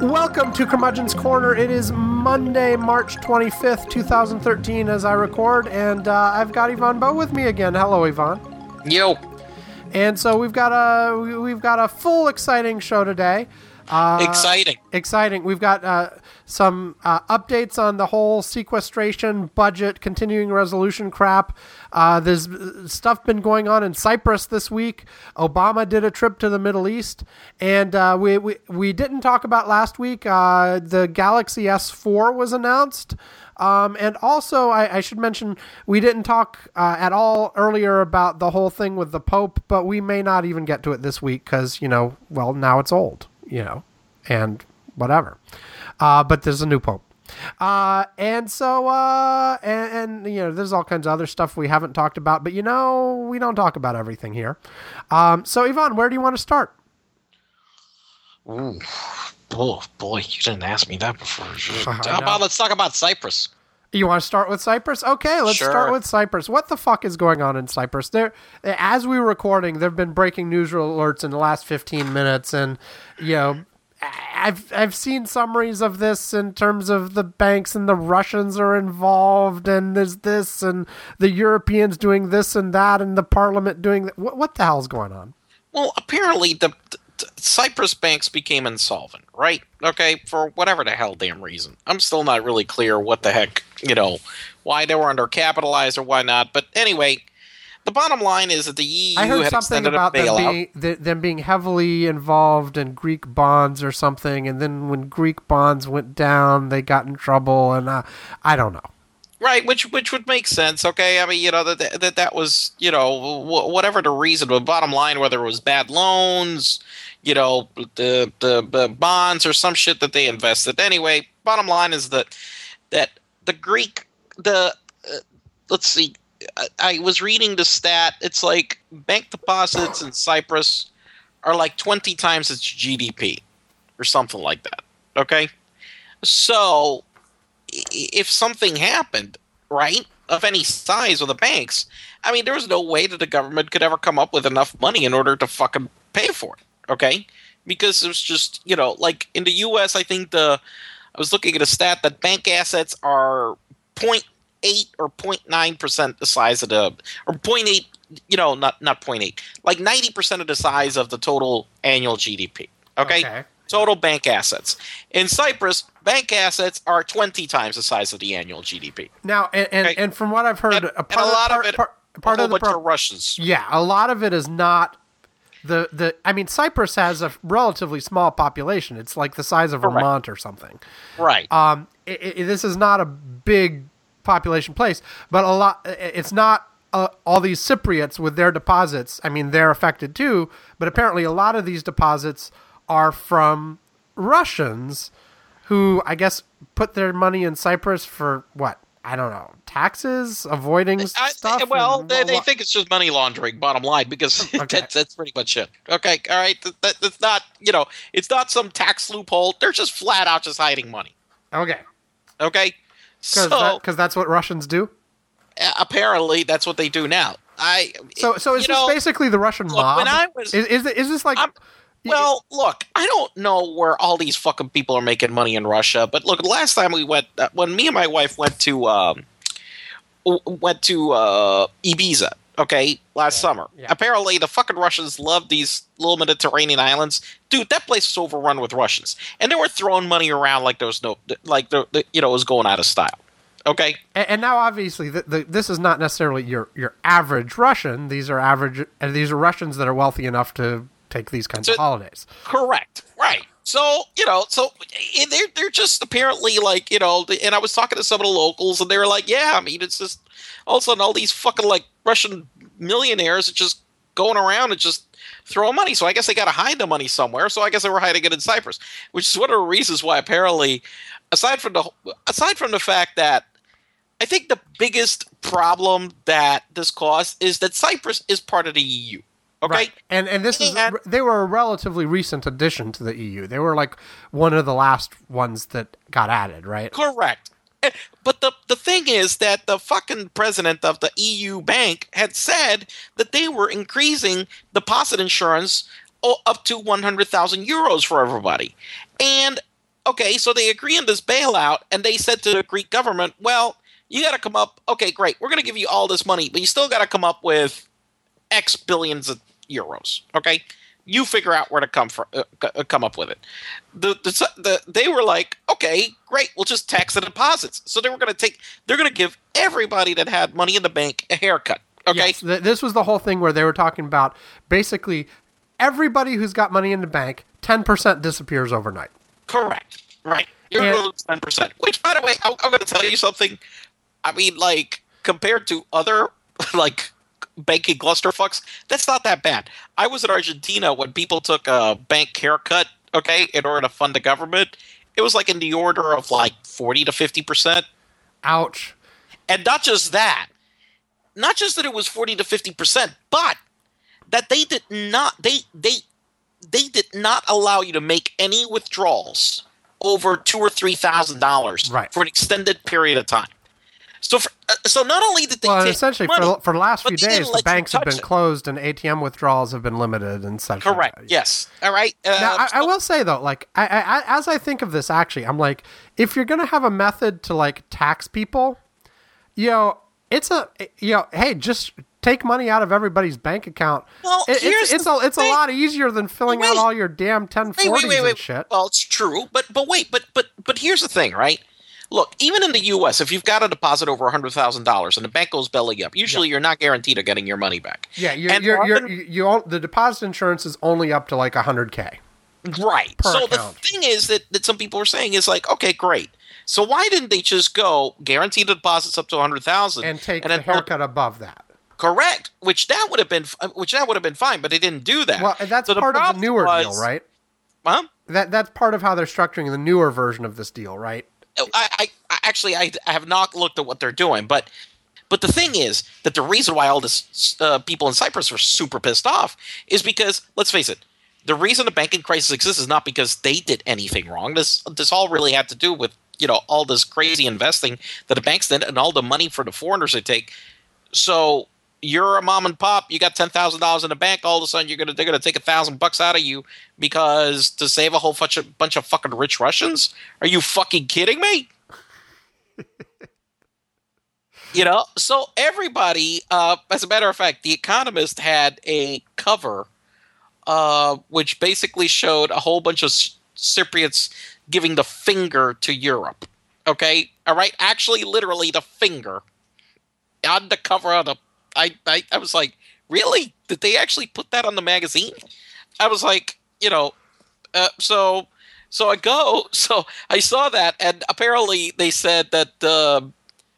Welcome to Curmudgeon's Corner. It is Monday, March 25th, 2013 as I record, and I've got Ivan Bowe with me again. Hello, Ivan. Yo. And so we've got a full exciting show today. Exciting. We've got some updates on the whole sequestration budget, continuing resolution crap. There's stuff been going on in Cyprus this week. Obama did a trip to the Middle East, and we didn't talk about last week. The Galaxy S4 was announced. And also, I should mention, we didn't talk at all earlier about the whole thing with the Pope, but we may not even get to it this week because, now it's old. And whatever. But there's a new Pope. And so, there's all kinds of other stuff we haven't talked about, but we don't talk about everything here. So Ivan, where do you want to start? Ooh, boy, you didn't ask me that before. How about let's talk about Cyprus? You want to start with Cyprus? Okay, let's start with Cyprus. What the fuck is going on in Cyprus? As we were recording, there have been breaking news alerts in the last 15 minutes, and, I've seen summaries of this in terms of the banks and the Russians are involved, and there's this, and the Europeans doing this and that, and the parliament doing that. What the hell's going on? Well, apparently the Cyprus banks became insolvent, right? Okay, for whatever the hell damn reason. I'm still not really clear what the heck, why they were undercapitalized or why not. But anyway, the bottom line is that the EU had extended a bailout. them being heavily involved in Greek bonds or something, and then when Greek bonds went down, they got in trouble, and I don't know. Right, which would make sense, okay? I mean, that was, whatever the reason, but bottom line, whether it was bad loans, the bonds or some shit that they invested. Anyway, bottom line is that the Greek, let's see, I was reading the stat. It's like bank deposits in Cyprus are like 20 times its GDP or something like that. Okay? So if something happened, right, of any size with the banks, I mean, there was no way that the government could ever come up with enough money in order to fucking pay for it. Okay? Because it was just, like in the U.S., I think I was looking at a stat that bank assets are 0.8 or 0.9% the size of or 0.8, not 0.8, like 90% of the size of the total annual GDP. Okay? Total bank assets. In Cyprus, bank assets are 20 times the size of the annual GDP. Now, and from what I've heard, a lot of it are Russians. Yeah, a lot of it is not I mean, Cyprus has a relatively small population. It's like the size of Vermont or something. Right. This is not a big population place, but it's not all these Cypriots with their deposits. I mean, they're affected too, but apparently a lot of these deposits are from Russians who, I guess, put their money in Cyprus for what? I don't know, taxes, avoiding stuff? Well, they think it's just money laundering, bottom line, because that's pretty much it. Okay, all right? That's not, it's not some tax loophole. They're just flat out just hiding money. Okay. Because that's what Russians do? Apparently, that's what they do now. So is this basically the Russian mob? When I was, is this like... Well, look, I don't know where all these fucking people are making money in Russia, but look, last time we went, when me and my wife went to Ibiza, last summer. Yeah. Apparently, the fucking Russians love these little Mediterranean islands. Dude, that place was overrun with Russians, and they were throwing money around like there was it was going out of style. Okay, and now obviously this is not necessarily your average Russian. These are Russians that are wealthy enough to take these kinds of holidays. Correct. Right. So, they're just apparently like, and I was talking to some of the locals and they were like, yeah, I mean, it's just all of a sudden all these fucking like Russian millionaires are just going around and just throwing money. So I guess they got to hide the money somewhere. So I guess they were hiding it in Cyprus, which is one of the reasons why apparently, aside from the fact that I think the biggest problem that this caused is that Cyprus is part of the EU. Okay, right. And they were a relatively recent addition to the EU. They were like one of the last ones that got added, right? Correct. But the thing is that the fucking president of the EU bank had said that they were increasing deposit insurance up to 100,000 euros for everybody. And okay, so they agree on this bailout, and they said to the Greek government, well, you got to come up, okay, great, we're going to give you all this money, but you still got to come up with X billions of euros, okay? You figure out where to come up with it. They were like, okay, great, we'll just tax the deposits. So they're going to give everybody that had money in the bank a haircut, okay? Yes, this was the whole thing where they were talking about basically everybody who's got money in the bank, 10% disappears overnight. Correct. Right. You're going to lose 10%. Which, by the way, I'm going to tell you something. I mean, like, compared to other, like, banking clusterfucks, that's not that bad. I was in Argentina when people took a bank haircut, okay, in order to fund the government. It was, like, in the order of, like, 40 to 50%. Ouch. And not just that. Not just that it was 40 to 50%, but that they did not did not allow you to make any withdrawals over $2,000 or $3,000 for an extended period of time. So not only did they take essentially money, for the last few days, the banks have been closed and ATM withdrawals have been limited and such. Correct. Yes. All right. Now, I will say though, like, as I think of this, actually, I'm like, if you're gonna have a method to like tax people, hey, just take money out of everybody's bank account. Well, it's a lot easier than filling out all your damn 1040s and shit. Well, it's true, but here's the thing, right? Look, even in the U.S., if you've got a deposit over $100,000 and the bank goes belly up, usually you're not guaranteed of getting your money back. Yeah, the deposit insurance is only up to like $100K. Right. So the thing is that some people are saying is like, okay, great. So why didn't they just go guarantee the deposits up to $100,000 and take the haircut above that? Correct. Which that would have been fine, but they didn't do that. Well, that's part of the newer deal, right? Huh? That's part of how they're structuring the newer version of this deal, right? I have not looked at what they're doing, but the thing is that the reason why all this people in Cyprus are super pissed off is because, let's face it, the reason the banking crisis exists is not because they did anything wrong. This all really had to do with all this crazy investing that the banks did and all the money for the foreigners they take. So you're a mom and pop, you got $10,000 in the bank, all of a sudden they're gonna take $1,000 out of you because to save a whole bunch of fucking rich Russians? Are you fucking kidding me? So everybody, as a matter of fact, The Economist had a cover which basically showed a whole bunch of Cypriots giving the finger to Europe. Okay? All right? Actually, literally the finger. On the cover of the... I was like, really? Did they actually put that on the magazine? I was like, so I saw that, and apparently they said that the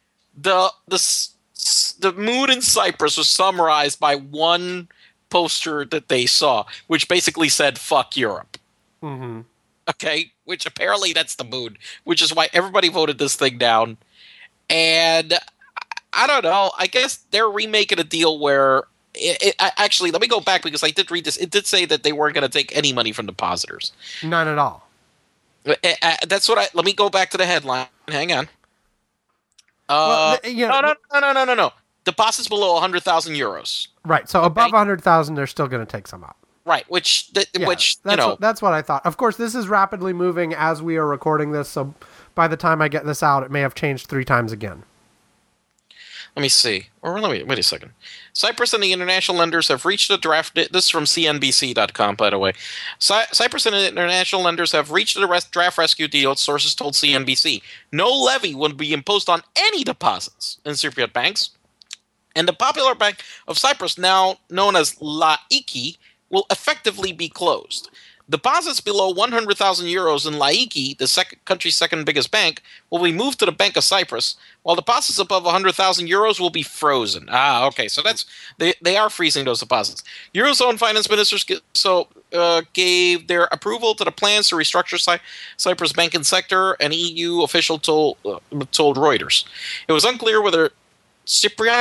mood in Cyprus was summarized by one poster that they saw, which basically said "fuck Europe." Mm-hmm. Okay, which apparently that's the mood, which is why everybody voted this thing down. And I don't know. I guess they're remaking a deal where actually, let me go back because I did read this. It did say that they weren't going to take any money from depositors. None at all. That's what let me go back to the headline. Hang on. No. Deposits below 100,000 euros. Right. So above 100,000, they're still going to take some out. Right. That's what I thought. Of course, this is rapidly moving as we are recording this. So by the time I get this out, it may have changed 3 times again. Let me see. Wait a second. Cyprus and the international lenders have reached a draft. This is from CNBC.com, by the way. Cyprus and the international lenders have reached a draft rescue deal, sources told CNBC. No levy will be imposed on any deposits in Cypriot banks. And the Popular Bank of Cyprus, now known as Laiki, will effectively be closed. Deposits below 100,000 euros in Laiki, the country's second biggest bank, will be moved to the Bank of Cyprus, while deposits above 100,000 euros will be frozen. Okay, so they are freezing those deposits. Eurozone finance ministers gave their approval to the plans to restructure Cyprus' banking sector, an EU official told Reuters. It was unclear whether Cypriot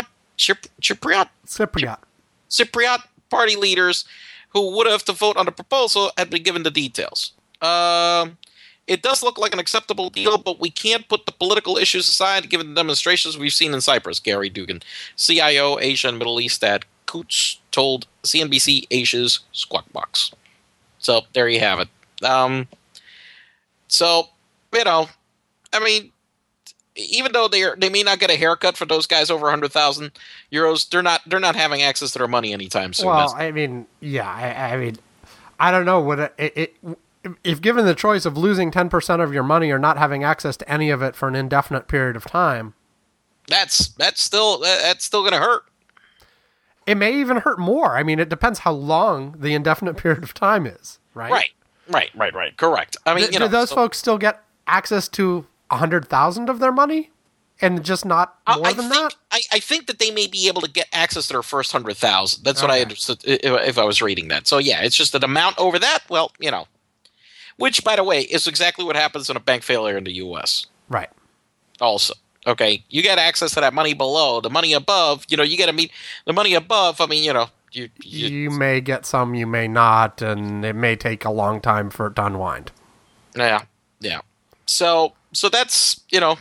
party leaders who would have to vote on the proposal had been given the details. It does look like an acceptable deal, but we can't put the political issues aside given the demonstrations we've seen in Cyprus, Gary Dugan, CIO Asia and Middle East at Coots, told CNBC Asia's Squawk Box. So there you have it. So I mean, even though they may not get a haircut for those guys over 100,000 euros, they're not having access to their money anytime soon. Well, I mean, yeah, I mean, I don't know what if given the choice of losing 10% of your money or not having access to any of it for an indefinite period of time, that's still going to hurt. It may even hurt more. I mean, it depends how long the indefinite period of time is, right? Right. Correct. I mean, do those folks still get access to 100,000 of their money, and just not more than that? I think that they may be able to get access to their first 100,000. That's what I understood if I was reading that. So yeah, it's just an amount over that. Well, which, by the way, is exactly what happens in a bank failure in the U.S. Right. Also, okay, you get access to that money below. The money above, you got to meet the money above. I mean, you may get some, you may not, and it may take a long time for it to unwind. Yeah. So that's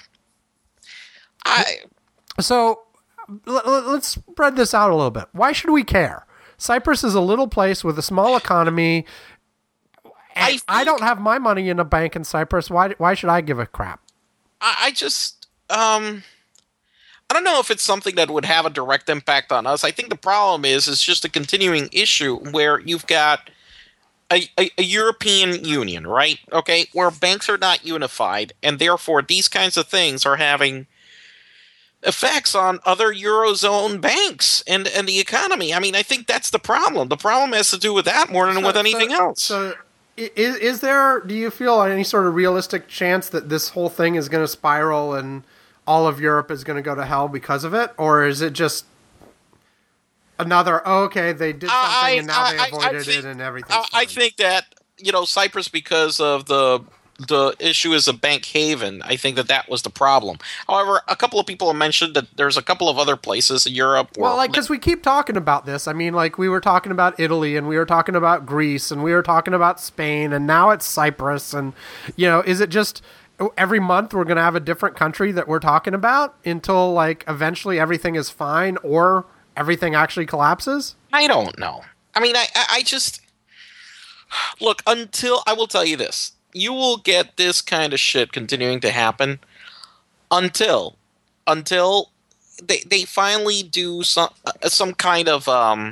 So let's spread this out a little bit. Why should we care? Cyprus is a little place with a small economy. I don't have my money in a bank in Cyprus. Why should I give a crap? I just I don't know if it's something that would have a direct impact on us. I think the problem is just a continuing issue where you've got a European Union, right? Okay, where banks are not unified, and therefore these kinds of things are having effects on other Eurozone banks and the economy. I mean, I think that's the problem. The problem has to do with that more than with anything else. So is there, do you feel any sort of realistic chance that this whole thing is going to spiral and all of Europe is going to go to hell because of it? Or is it just another, they did something and now they avoided it and everything? I think that, Cyprus, because of the issue is a bank haven, I think that was the problem. However, a couple of people have mentioned that there's a couple of other places in Europe. Because we keep talking about this. I mean, we were talking about Italy, and we were talking about Greece, and we were talking about Spain, and now it's Cyprus. And, is it just every month we're going to have a different country that we're talking about until, eventually everything is fine or everything actually collapses? I don't know. I mean, I just... Look, I will tell you this. You will get this kind of shit continuing to happen until they finally do some kind of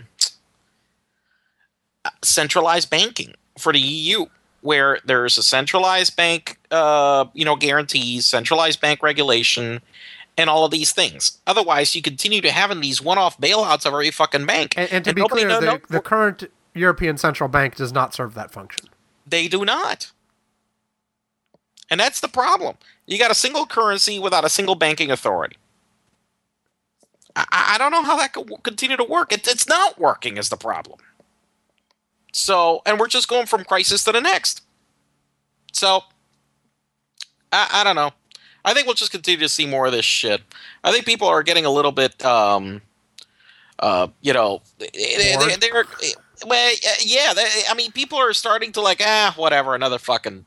centralized banking for the EU, where there's a centralized bank, guarantees, centralized bank regulation, and all of these things. Otherwise, you continue to having these one-off bailouts of every fucking bank. And to be clear, the current European Central Bank does not serve that function. They do not. And that's the problem. You got a single currency without a single banking authority. I don't know how that could continue to work. It's not working is the problem. So, and we're just going from crisis to the next. So, I don't know. I think we'll just continue to see more of this shit. I think people are getting a little bit, they're people are starting to whatever, another fucking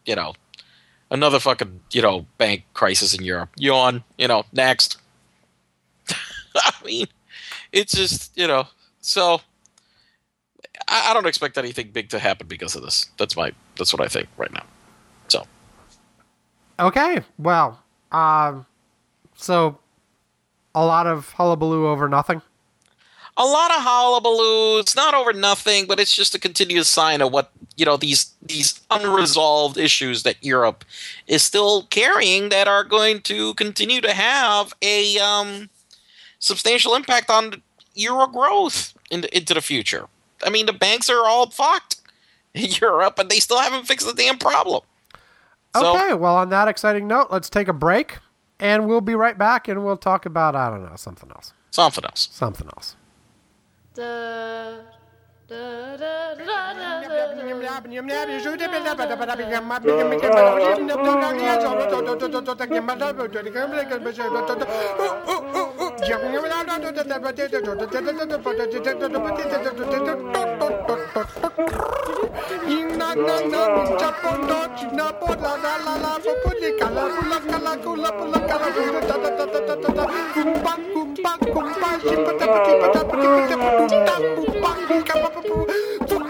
bank crisis in Europe. Yawn, next. I mean, it's just, so I don't expect anything big to happen because of this. That's what I think right now. So. Okay, well, so a lot of hullabaloo over nothing? A lot of hullabaloo. It's not over nothing, but it's just a continuous sign of what, these unresolved issues that Europe is still carrying that are going to continue to have a substantial impact on Euro growth into the future. I mean, the banks are all fucked in Europe, and they still haven't fixed the damn problem. Okay, well, on that exciting note, let's take a break, and we'll be right back, and we'll talk about, something else. Something else.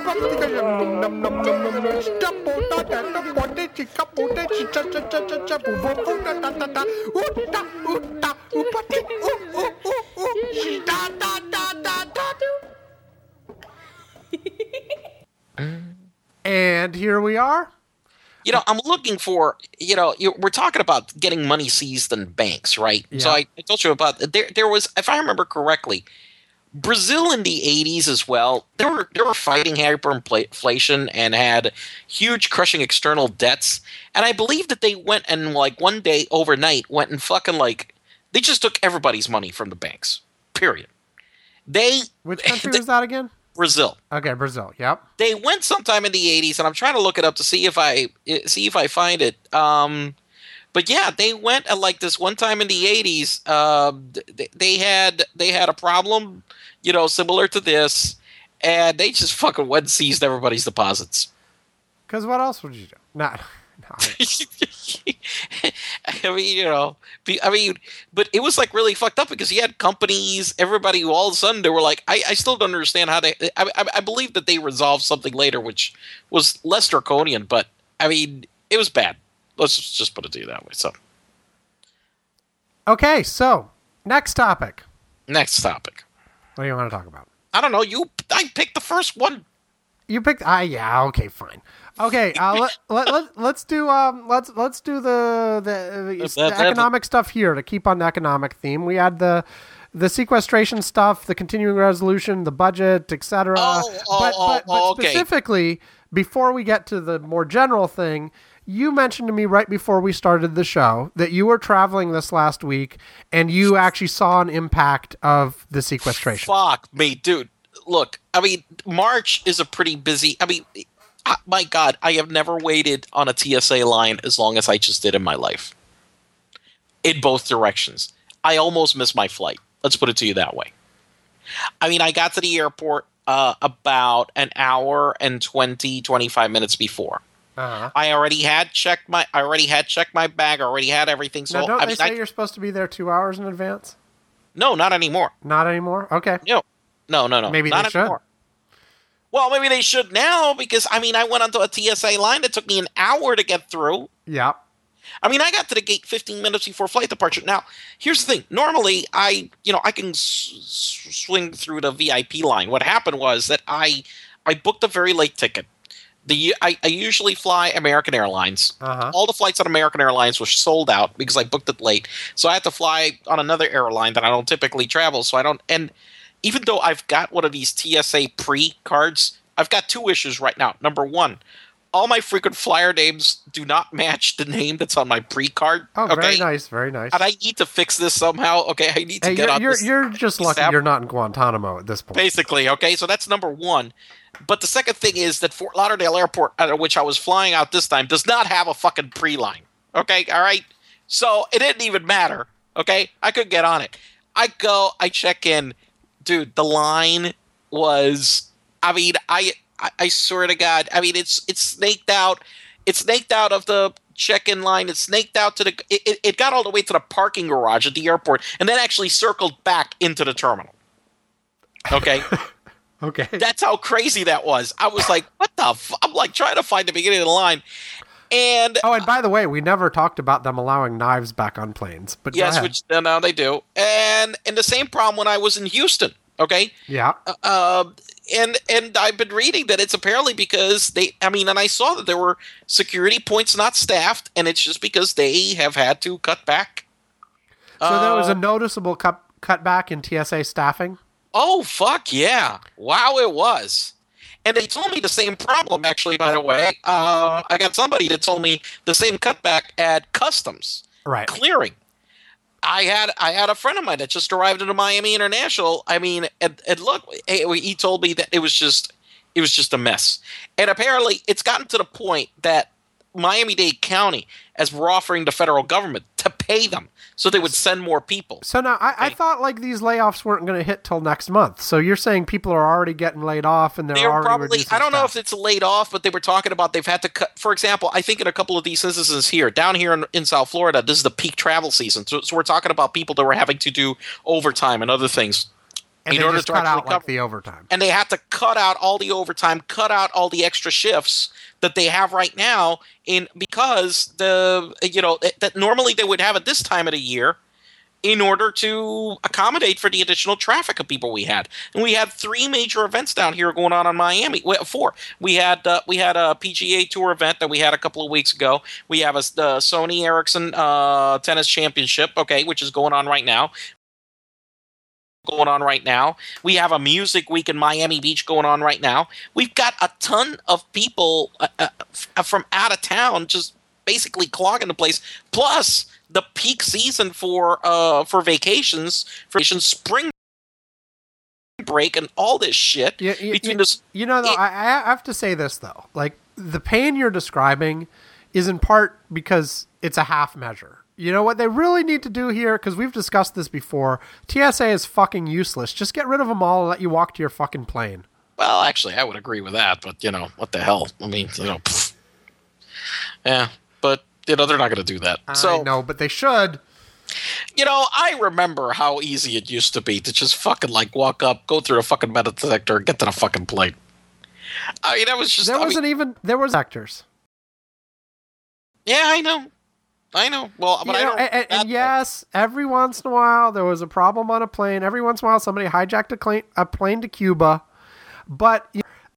And here we are. I'm looking for, we're talking about getting money seized in banks, right? Yeah. So I told you about, there was, if I remember correctly, Brazil in the 80s as well, they were fighting hyperinflation and had huge crushing external debts. And I believe that they went and one day overnight went and fucking they just took everybody's money from the banks, period. Which country was that again? Brazil. Okay, Brazil. Yep. They went sometime in the 80s, and I'm trying to look it up to see if I find it. But yeah, they went at this one time in the 80s. They had a problem, similar to this, and they just fucking went and seized everybody's deposits. Because what else would you do? Not. But it was really fucked up because you had companies, everybody who all of a sudden they were I still don't understand how I believe that they resolved something later, which was less draconian, but it was bad. Let's just put it to you that way. So, okay, so next topic. What do you want to talk about? I don't know. I picked the first one. You picked. Yeah. Okay. Fine. Okay. Let's do the economic stuff here to keep on the economic theme. We had the sequestration stuff, the continuing resolution, the budget, etc. But specifically, before we get to the more general thing, you mentioned to me right before we started the show that you were traveling this last week and you actually saw an impact of the sequestration. Fuck me, dude. Look, March is a pretty busy... my God, I have never waited on a TSA line as long as I just did in my life. In both directions. I almost missed my flight. Let's put it to you that way. I got to the airport about an hour and 25 minutes before. Uh-huh. I already had checked my bag. I already had everything. So now, don't they say you're supposed to be there 2 hours in advance? No, not anymore. Not anymore? Okay. No. Maybe not they should. Anymore. Well, maybe they should now because, I went onto a TSA line that took me an hour to get through. Yeah. I got to the gate 15 minutes before flight departure. Now, here's the thing. Normally, I can swing through the VIP line. What happened was that I booked a very late ticket. I usually fly American Airlines. Uh-huh. All the flights on American Airlines were sold out because I booked it late. So I had to fly on another airline that I don't typically travel. And even though I've got one of these TSA pre-cards, I've got two issues right now. Number one, all my frequent flyer names do not match the name that's on my pre-card. Oh, okay? Very nice, very nice. And I need to fix this somehow. Okay, I need to get on this. You're just lucky you're not in Guantanamo at this point. Basically, okay? So that's number one. But the second thing is that Fort Lauderdale Airport, out of which I was flying out this time, does not have a fucking pre-line. Okay, all right? So it didn't even matter, okay? I could get on it. I go, I check in. Dude, the line was, I swear to God, it's snaked out. It's snaked out of the check-in line. It's snaked out to it got all the way to the parking garage at the airport and then actually circled back into the terminal. Okay? Okay. That's how crazy that was. I was like, what the I'm trying to find the beginning of the line. And by the way, we never talked about them allowing knives back on planes. But yes, which now they do. And the same problem when I was in Houston. Okay. Yeah. And I've been reading that it's apparently because and I saw that there were security points not staffed, and it's just because they have had to cut back. So there was a noticeable cut back in TSA staffing. Oh fuck yeah! Wow, it was. And they told me the same problem, actually, by the way. I got somebody that told me the same cutback at customs. Right. Clearing. I had a friend of mine that just arrived into Miami International. And look, he told me that it was just a mess. And apparently it's gotten to the point that Miami-Dade County, as we're offering the federal government to pay them so they would send more people. So now I thought these layoffs weren't going to hit till next month. So you're saying people are already getting laid off and they're already probably, I don't know if it's laid off, but they were talking about they've had to cut. For example, I think in a couple of these instances down here in South Florida, this is the peak travel season. So we're talking about people that were having to do overtime and other things. And they just cut out like the overtime. And they had to cut out all the overtime, cut out all the extra shifts that they have right now because that normally they would have at this time of the year in order to accommodate for the additional traffic of people we had. And we had 3 major events down here going on in Miami. 4. We had a PGA Tour event that we had a couple of weeks ago. We have the Sony Ericsson Tennis Championship, which is going on right now. We have a music week in Miami Beach going on right now. We've got a ton of people from out of town just basically clogging the place. Plus the peak season for vacations, spring break, and all this shit. I have to say this though. Like, the pain you're describing is in part because it's a half measure. You know what they really need to do here, because we've discussed this before, TSA is fucking useless. Just get rid of them all and let you walk to your fucking plane. Well, actually, I would agree with that, but, what the hell? I mean, yeah, but, they're not going to do that. I know, but they should. I remember how easy it used to be to just fucking, walk up, go through a fucking metal detector, and get to the fucking plane. I mean, that was just... There was actors. Yeah, I know. Well, but and yes, every once in a while there was a problem on a plane. Every once in a while somebody hijacked a plane to Cuba. But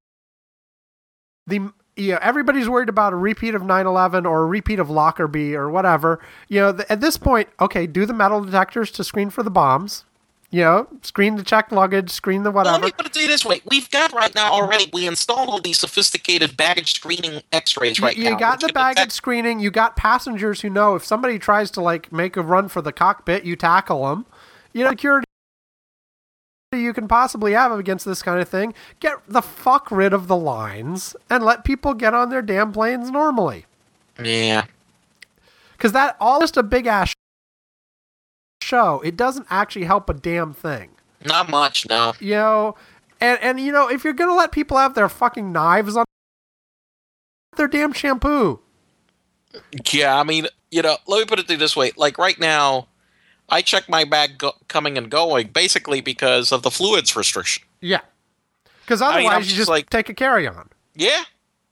everybody's worried about a repeat of 9/11 or a repeat of Lockerbie or whatever. At this point, do the metal detectors to screen for the bombs. Screen the checked luggage, screen the whatever. Let me put it to you this way. We've got right now already, we installed all these sophisticated baggage screening x-rays now. You got the baggage screening. You got passengers who know if somebody tries to, make a run for the cockpit, you tackle them. Security you can possibly have against this kind of thing. Get the fuck rid of the lines and let people get on their damn planes normally. Yeah. Because that all just a big-ass show. It doesn't actually help a damn thing. Not much, no. And if you're gonna let people have their fucking knives on their damn shampoo. Yeah, I mean, let me put it to you this way. Like right now, I check my bag coming and going basically because of the fluids restriction. Yeah. Because otherwise you just take a carry-on. Yeah.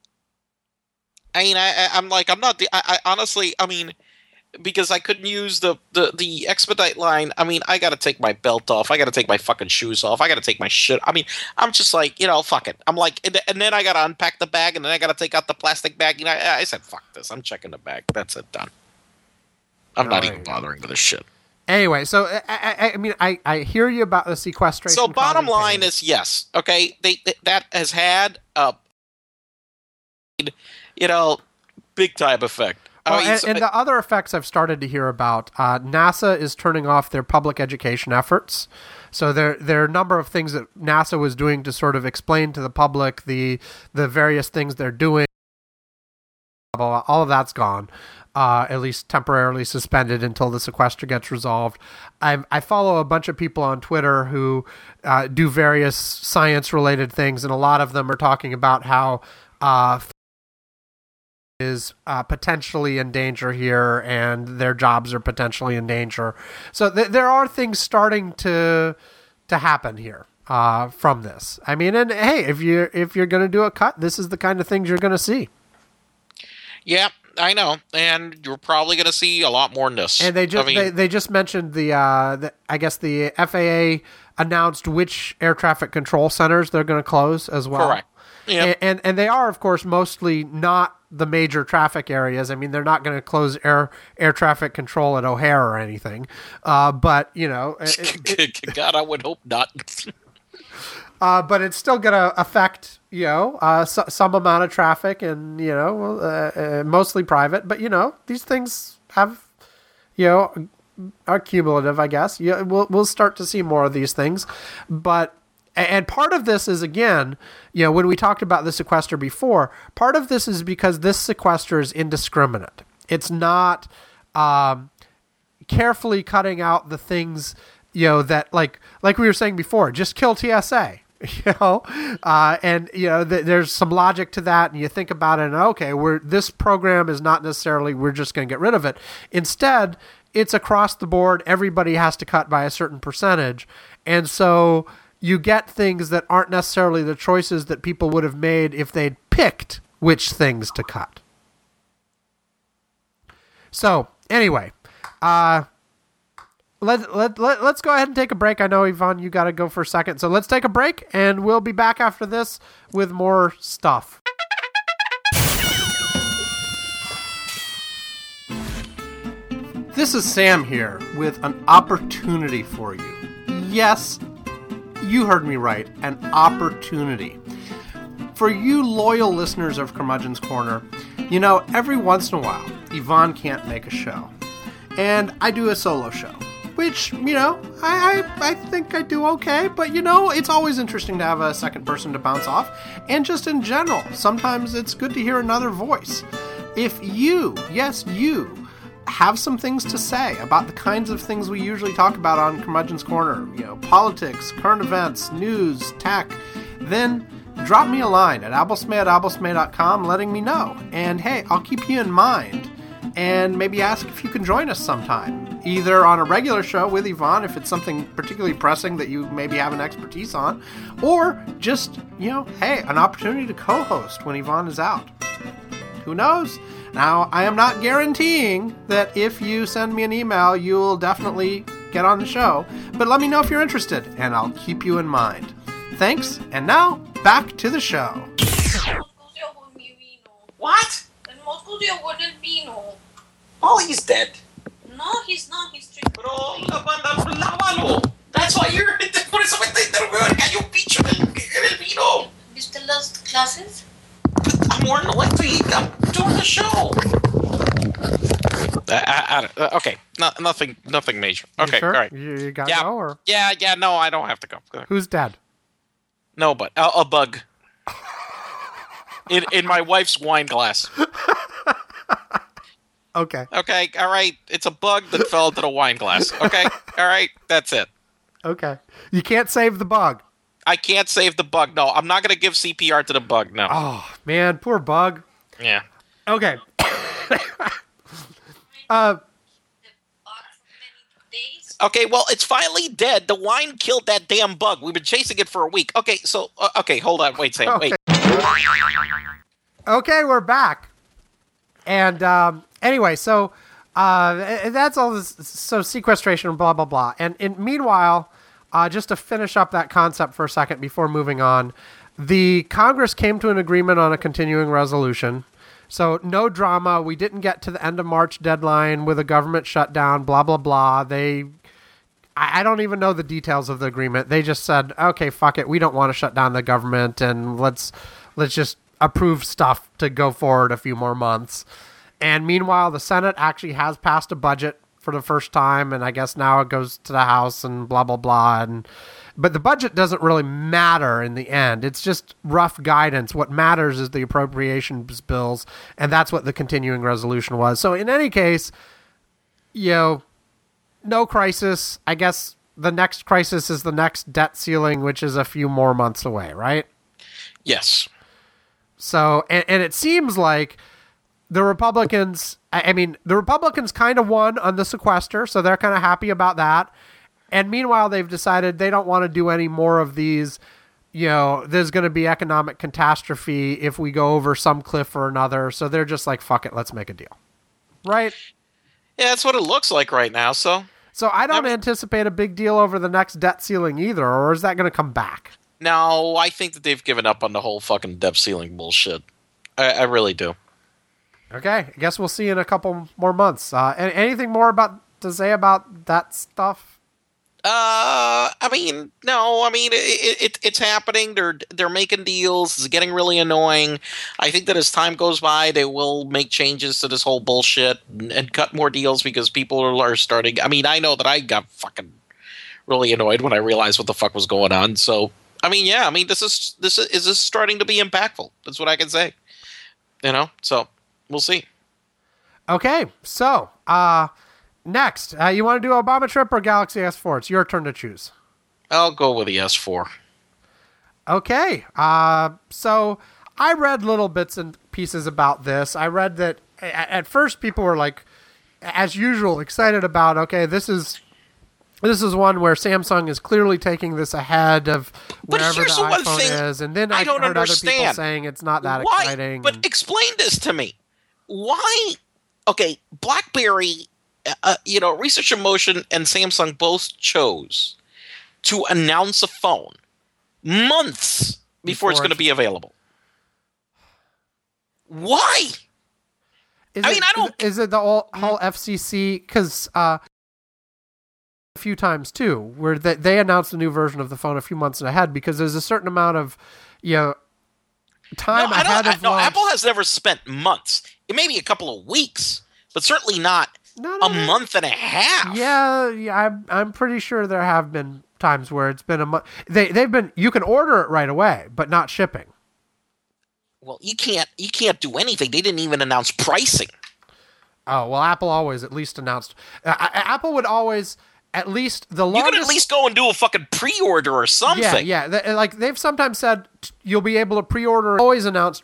I mean, I honestly, because I couldn't use the expedite line, I got to take my belt off. I got to take my fucking shoes off. I got to take my shit. I'm just fuck it. I'm like, and then I got to unpack the bag, and then I got to take out the plastic bag. I said, fuck this. I'm checking the bag. That's it. Done. I'm not even bothering with this shit. Anyway, so I hear you about the sequestration. So bottom line is yes. Okay, that has had a big time effect. And the other effects I've started to hear about, NASA is turning off their public education efforts. So there are a number of things that NASA was doing to sort of explain to the public the various things they're doing. All of that's gone, at least temporarily suspended until the sequester gets resolved. I follow a bunch of people on Twitter who do various science-related things, and a lot of them are talking about how is potentially in danger here, and their jobs are potentially in danger. So there are things starting to happen here from this. And hey, if you're going to do a cut, this is the kind of things you're going to see. Yeah, I know, and you're probably going to see a lot more in this. And they just mentioned the FAA announced which air traffic control centers they're going to close as well. Correct. Yep. And they are, of course, mostly not the major traffic areas. They're not going to close air traffic control at O'Hare or anything. But, God, I would hope not. But it's still going to affect, some amount of traffic and, mostly private. But, these things have, are cumulative, I guess. We'll start to see more of these things. And part of this is, again, when we talked about the sequester before, part of this is because this sequester is indiscriminate. It's not carefully cutting out the things, that like we were saying before, just kill TSA. There's some logic to that, and you think about it, and okay, this program is not necessarily we're just going to get rid of it. Instead, it's across the board. Everybody has to cut by a certain percentage, and so you get things that aren't necessarily the choices that people would have made if they'd picked which things to cut. So, anyway, let's go ahead and take a break. I know, Yvonne, you got to go for a second. So let's take a break, and we'll be back after this with more stuff. This is Sam here with an opportunity for you. Yes, you heard me right, an opportunity. For you loyal listeners of Curmudgeon's Corner, you know, every once in a while, Yvonne can't make a show. And I do a solo show, which, you know, I think I do okay, but, you know, it's always interesting to have a second person to bounce off. And just in general, sometimes it's good to hear another voice. If you, yes, you, have some things to say about the kinds of things we usually talk about on Curmudgeon's Corner, you know, politics, current events, news, tech, then drop me a line at abblesmay@abblesmay.com letting me know. And hey, I'll keep you in mind and maybe ask if you can join us sometime, either on a regular show with Yvonne if it's something particularly pressing that you maybe have an expertise on, or just, you know, hey, an opportunity to co-host when Yvonne is out. Who knows? Now, I am not guaranteeing that if you send me an email, you'll definitely get on the show, but let me know if you're interested, and I'll keep you in mind. Thanks, and now, back to the show. What? Oh, he's dead. No, he's not. He's drinking. Pero, lávalo. That's why you're... Por eso me está interrogando. Hay un bicho en el vino. You still lost classes? I'm more than likely. I'm doing the show. Okay, nothing major. Okay, sure? All right. You got to go, or? Yeah, no, I don't have to go. Who's dead? No, but a bug. in my wife's wine glass. Okay. Okay, all right. It's a bug that fell into the wine glass. Okay, all right. That's it. Okay. You can't save the bug. I can't save the bug. No, I'm not going to give CPR to the bug. No. Oh, man, poor bug. Yeah. Okay. Okay, well, it's finally dead. The wine killed that damn bug. We've been chasing it for a week. Okay, so, okay, hold on. Wait, Sam, wait. Okay, we're back. And, anyway, so, that's all this, so sequestration, blah, blah, blah. And meanwhile, just to finish up that concept for a second before moving on, the Congress came to an agreement on a continuing resolution. So no drama. We didn't get to the end of March deadline with a government shutdown, blah, blah, blah. I don't even know the details of the agreement. They just said, okay, fuck it. We don't want to shut down the government, and let's just approve stuff to go forward a few more months. And meanwhile, the Senate actually has passed a budget for the first time, and I guess now it goes to the House and blah, blah, blah. But the budget doesn't really matter in the end. It's just rough guidance. What matters is the appropriations bills, and that's what the continuing resolution was. So in any case, you know, no crisis. I guess the next crisis is the next debt ceiling, which is a few more months away, right? Yes. So, and it seems like the Republicans, the Republicans kind of won on the sequester, so they're kind of happy about that. And meanwhile, they've decided they don't want to do any more of these, you know, there's going to be economic catastrophe if we go over some cliff or another. So they're just like, fuck it, let's make a deal. Right? Yeah, that's what it looks like right now, So I don't anticipate a big deal over the next debt ceiling either, or is that going to come back? No, I think that they've given up on the whole fucking debt ceiling bullshit. I really do. Okay, I guess we'll see in a couple more months. Anything more to say about that stuff? It's happening. They're making deals. It's getting really annoying. I think that as time goes by, they will make changes to this whole bullshit and cut more deals because people are starting. I mean, I know that I got fucking really annoyed when I realized what the fuck was going on. So, this is starting to be impactful. That's what I can say. You know, so we'll see. Okay, so next, you want to do Obama trip or Galaxy S4? It's your turn to choose. I'll go with the S4. Okay. So I read little bits and pieces about this. I read that at first people were like, as usual, excited about, okay, this is This is one where Samsung is clearly taking this ahead of wherever the iPhone is, and then I heard other people saying it's not that exciting. But explain this to me. Why? Okay, BlackBerry, Research in Motion and Samsung both chose to announce a phone months before it's going to be available. Why? Is it the whole FCC? Because a few times too, where they announced a new version of the phone a few months ahead because there's a certain amount of time ahead of launch. Apple has never spent months. It may be a couple of weeks, but certainly not a month and a half. Yeah, I'm pretty sure there have been times where it's been a month. They've been. You can order it right away, but not shipping. Well, you can't do anything. They didn't even announce pricing. Oh well, Apple always at least announced. Apple would always. At least the longest... You could at least go and do a fucking pre-order or something. Yeah. They've sometimes said you'll be able to pre-order. Always announced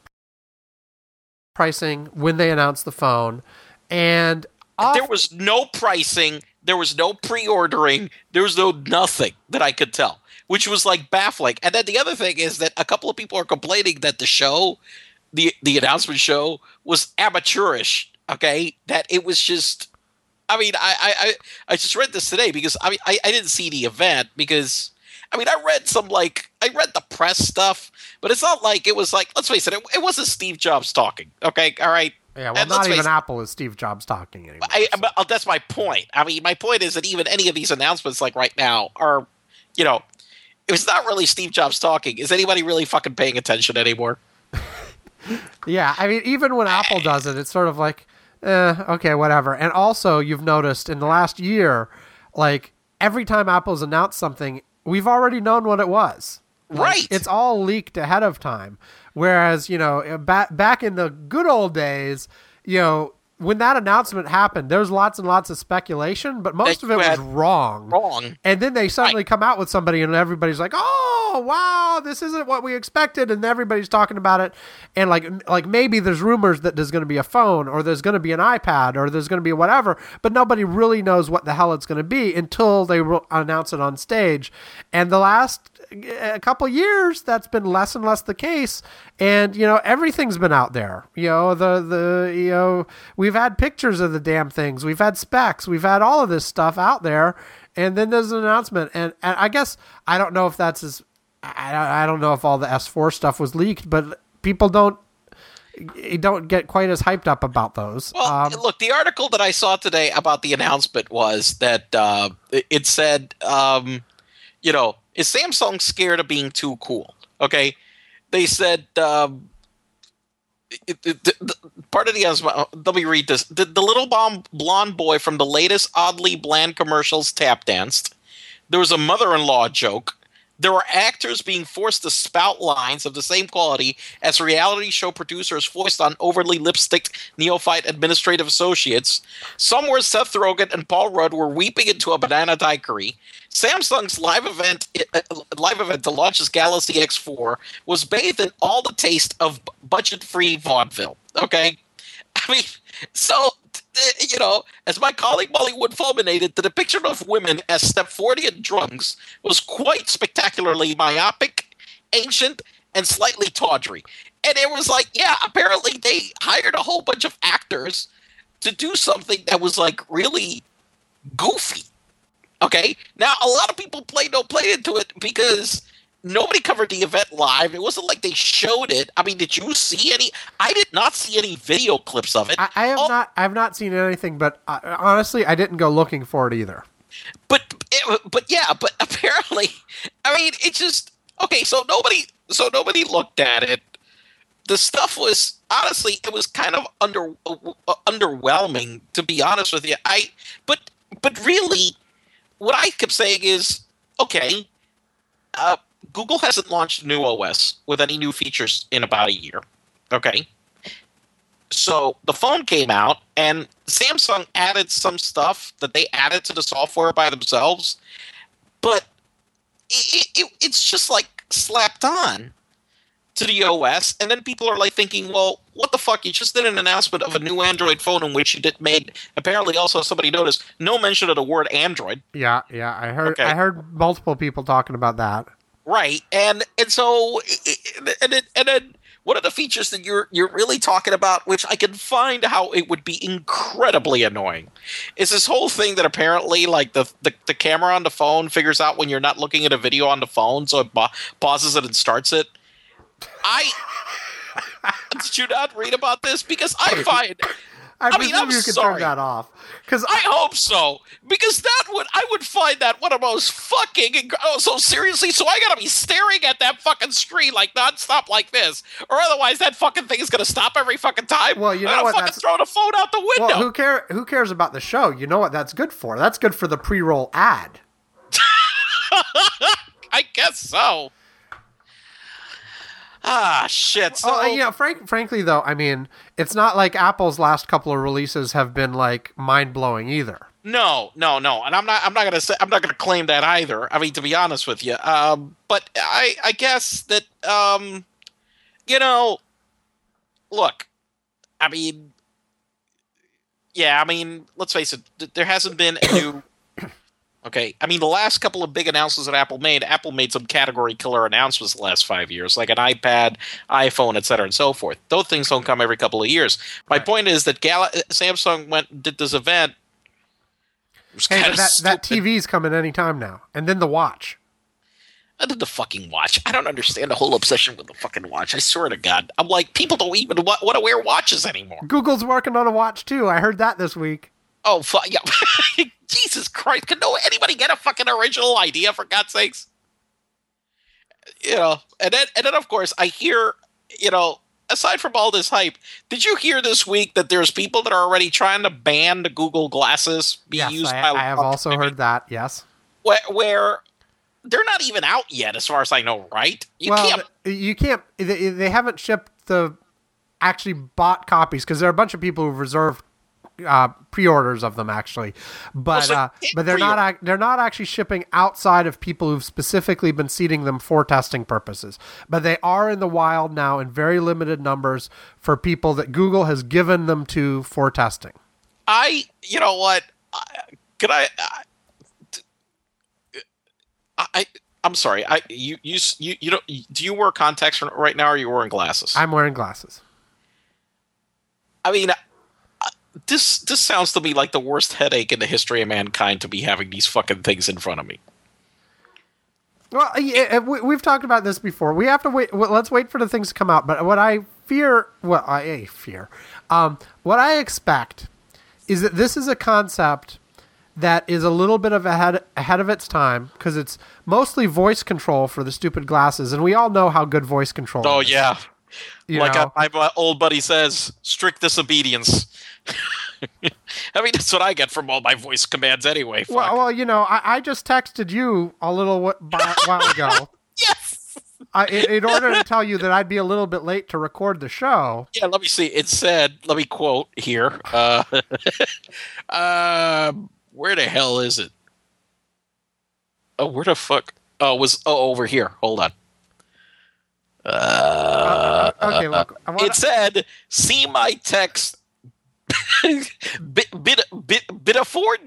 pricing when they announce the phone, and there was no pricing. There was no pre-ordering. There was no nothing that I could tell, which was like baffling. And then the other thing is that a couple of people are complaining that the show, the announcement show, was amateurish. Okay, that it was just. I mean, I just read this today because I didn't see the event because I read the press stuff, but it's not like it was like, let's face it, it wasn't Steve Jobs talking. Okay, all right. Yeah, well, not even Apple is Steve Jobs talking anymore. That's my point. My point is that even any of these announcements like right now are, it was not really Steve Jobs talking. Is anybody really fucking paying attention anymore? Yeah, even when Apple does it, it's sort of like, okay, whatever. And also, you've noticed in the last year, like every time Apple's announced something, we've already known what it was. Right. It's all leaked ahead of time. Whereas, back in the good old days, when that announcement happened, there was lots and lots of speculation, but most of it was wrong. And then they suddenly come out with somebody and everybody's like, oh, wow, this isn't what we expected. And everybody's talking about it. And like maybe there's rumors that there's going to be a phone or there's going to be an iPad or there's going to be whatever, but nobody really knows what the hell it's going to be until they announce it on stage. And the last a couple years, that's been less and less the case. And, everything's been out there. We've had pictures of the damn things. We've had specs. We've had all of this stuff out there. And then there's an announcement. And I guess I don't know if that's I don't know if all the S4 stuff was leaked, but people don't get quite as hyped up about those. Well, look, the article that I saw today about the announcement was that it said, is Samsung scared of being too cool? Okay. They said, part of the announcement, let me read this. The little blonde boy from the latest oddly bland commercials tap danced. There was a mother-in-law joke. There were actors being forced to spout lines of the same quality as reality show producers foist on overly lipsticked neophyte administrative associates. Somewhere Seth Rogen and Paul Rudd were weeping into a banana daiquiri. Samsung's live event to launch its Galaxy X4 was bathed in all the taste of budget-free vaudeville. Okay? As my colleague Molly Wood fulminated, the depiction of women as Stepfordian drunks was quite spectacularly myopic, ancient, and slightly tawdry. And it was like, yeah, apparently they hired a whole bunch of actors to do something that was like really goofy. Okay? Now, a lot of people played into it because nobody covered the event live. It wasn't like they showed it. Did you see any? I did not see any video clips of it. I have not seen anything, but honestly, I didn't go looking for it either. But apparently, it's just okay. So nobody looked at it. The stuff was honestly, it was kind of underwhelming, to be honest with you. But really, what I kept saying is, okay, Google hasn't launched a new OS with any new features in about a year. Okay. So the phone came out and Samsung added some stuff that they added to the software by themselves, but it's just like slapped on to the OS. And then people are like thinking, well, what the fuck? You just did an announcement of a new Android phone in which you made, apparently also somebody noticed, no mention of the word Android. Yeah, I heard multiple people talking about that. Right, and so, and then one of the features that you're really talking about, which I can find how it would be incredibly annoying, is this whole thing that apparently, like, the camera on the phone figures out when you're not looking at a video on the phone, so it pauses it and starts it. Did you not read about this? Because I find... I mean, I'm sorry. Turn that off. I hope so, because I would find that one of the most fucking. So seriously, so I gotta be staring at that fucking screen like nonstop like this, or otherwise that fucking thing is gonna stop every fucking time. Well, you know what? Fucking throw the phone out the window. Well, who cares about the show? You know what that's good for? That's good for the pre-roll ad. I guess so. Ah, shit. So, frankly, though, I mean, it's not like Apple's last couple of releases have been like mind-blowing either. No, and I'm not gonna claim that either. I mean, to be honest with you, but I guess that look, I mean, yeah, I mean, let's face it, there hasn't been a new. Okay, I mean, the last couple of big announcements that Apple made some category killer announcements the last 5 years, like an iPad, iPhone, et cetera, and so forth. Those things don't come every couple of years. My point is that Samsung did this event. That TV's coming anytime now. And then the watch. I did the fucking watch. I don't understand the whole obsession with the fucking watch. I swear to God. I'm like, people don't even want to wear watches anymore. Google's working on a watch, too. I heard that this week. Oh, yeah. Jesus Christ. Can anybody get a fucking original idea, for God's sakes? And then, of course, I hear, aside from all this hype, did you hear this week that there's people that are already trying to ban the Google glasses being used by... I have also heard that, yes. Where they're not even out yet, as far as I know, right? You can't... They haven't shipped the actually bought copies, because there are a bunch of people who've reserved pre-orders of them actually, but they're not actually shipping outside of people who've specifically been seeding them for testing purposes. But they are in the wild now in very limited numbers for people that Google has given them to for testing. You know what? I'm sorry. You don't, do you wear contacts right now, or are you wearing glasses? I'm wearing glasses. I mean, this sounds to me like the worst headache in the history of mankind to be having these fucking things in front of me. Well, yeah, we've talked about this before. We have to wait. Let's wait for the things to come out. But what I what I expect is that this is a concept that is a little bit of ahead of its time, because it's mostly voice control for the stupid glasses, and we all know how good voice control is. Oh, yeah. My old buddy says, strict disobedience. I mean, that's what I get from all my voice commands anyway. Fuck. Well, I just texted you a little while ago. Yes! In order to tell you that I'd be a little bit late to record the show. Yeah, let me see. It said, let me quote here. Where the hell is it? Oh, where the fuck? Over here. Hold on. Okay, look. It said, see my text. Biddeford?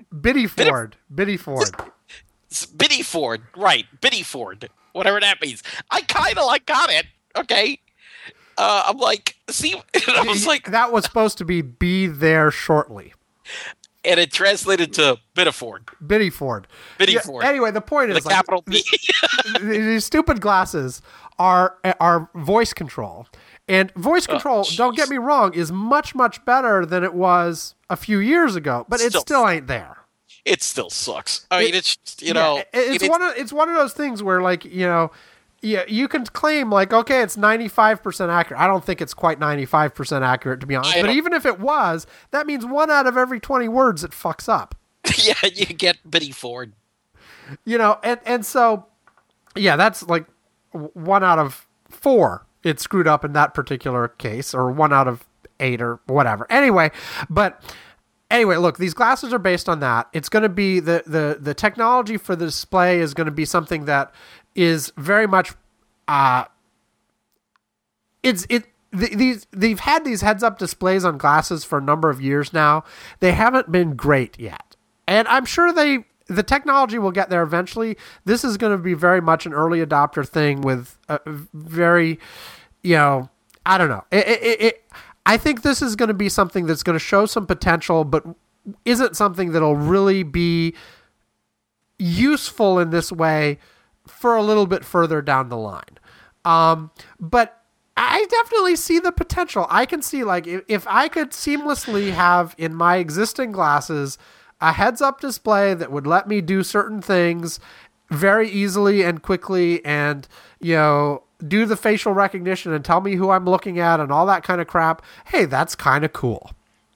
Biddeford. Right. Biddeford. Whatever that means. I kind of got it. Okay. I'm like, see, I was like, that was supposed to be there shortly. And it translated to Biddeford. Yeah, anyway, the point is, capital B. These stupid glasses are voice control. And voice control, don't get me wrong, is much, much better than it was a few years ago. But it still ain't there. It still sucks. I mean, it's just, it's one of those things where, like, you can claim, like, okay, it's 95% accurate. I don't think it's quite 95% accurate, to be honest. But even if it was, that means 1 out of every 20 words it fucks up. Yeah, you get Biddeford. And so, yeah, that's like 1 out of 4 it screwed up in that particular case, or 1 out of 8 or whatever. Anyway, look, these glasses are based on that. It's going to be the technology for the display is going to be something that is very much they've had these heads-up displays on glasses for a number of years now. They haven't been great yet, and I'm sure the technology will get there eventually. This is going to be very much an early adopter thing with a very, I don't know. I think this is going to be something that's going to show some potential, but isn't something that'll really be useful in this way for a little bit further down the line. But I definitely see the potential. I can see, like, if I could seamlessly have in my existing glasses a heads-up display that would let me do certain things very easily and quickly and, do the facial recognition and tell me who I'm looking at and all that kind of crap. Hey, that's kind of cool.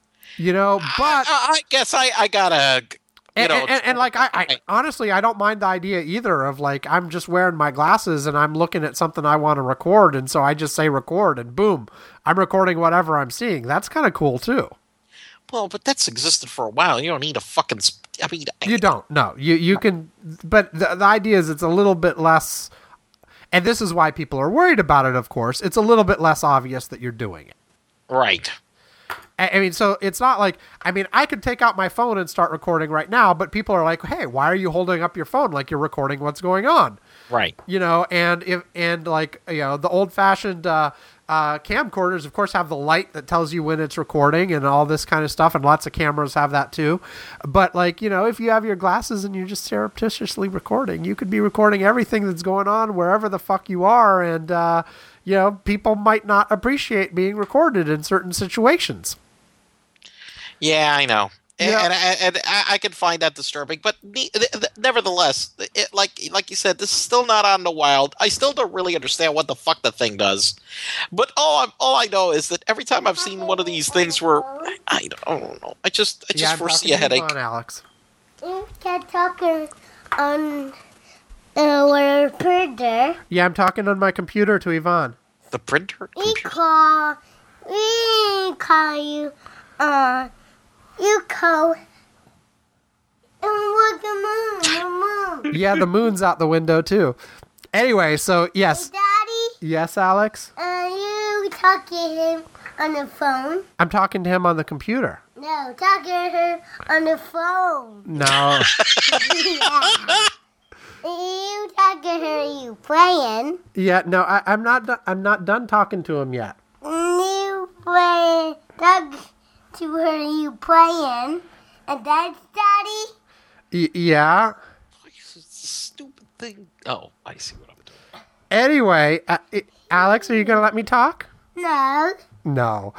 But I guess I gotta, and like, I honestly, I don't mind the idea either of, like, I'm just wearing my glasses and I'm looking at something I want to record. And so I just say record and boom, I'm recording whatever I'm seeing. That's kind of cool too. Well, but that's existed for a while. You don't need a fucking, you don't, no, you can, but the idea is it's a little bit less, and this is why people are worried about it. Of course, it's a little bit less obvious that you're doing it. Right. I mean, so it's not like, I could take out my phone and start recording right now, but people are like, hey, why are you holding up your phone like you're recording what's going on? Right. And like, the old fashioned, camcorders, of course, have the light that tells you when it's recording and all this kind of stuff. And lots of cameras have that too. But like, if you have your glasses and you're just surreptitiously recording, you could be recording everything that's going on wherever the fuck you are. And, people might not appreciate being recorded in certain situations. Yeah, I know. And I can find that disturbing, but nevertheless, like you said, this is still not on the wild. I still don't really understand what the fuck the thing does. But all I know is that every time I've seen one of these things where I don't know, I just foresee a headache. On, Alex. You can talk on the printer. Yeah, I'm talking on my computer to Yvonne. The printer? We call you. You call. And look, the moon. Yeah, the moon's out the window too. Anyway, so yes. Hey, Daddy. Yes, Alex. You talking to him on the phone? I'm talking to him on the computer. No, talking to her on the phone. No. You talking to her? You playing? Yeah, no, I'm not done talking to him yet. You playing? Talk to her. You playing? And that's Daddy. Yeah. It's a stupid thing. Oh, I see what I'm doing. Anyway, Alex, are you gonna let me talk? No. No.